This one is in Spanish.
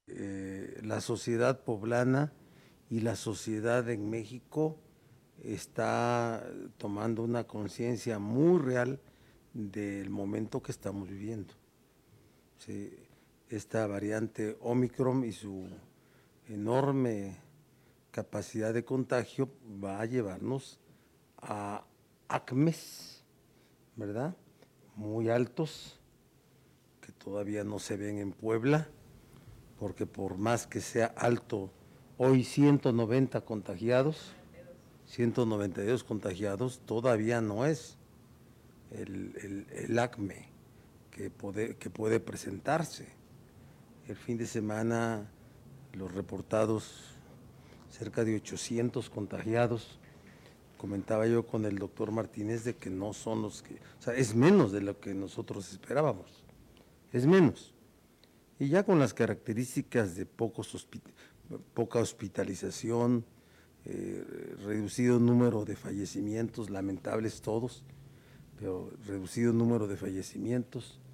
la sociedad poblana y la sociedad en México está tomando una conciencia muy real del momento que estamos viviendo. Sí, esta variante Omicron y su enorme capacidad de contagio va a llevarnos a acmes, ¿verdad? Muy altos, que todavía no se ven en Puebla, porque por más que sea alto, hoy 190 contagiados, 192 contagiados, todavía no es el acme que puede presentarse. El fin de semana los reportados cerca de 800 contagiados. Comentaba yo con el doctor Martínez de que no son los que, o sea, es menos de lo que nosotros esperábamos, es menos. Y ya con las características de poca hospitalización, reducido número de fallecimientos, lamentables todos, pero reducido número de fallecimientos,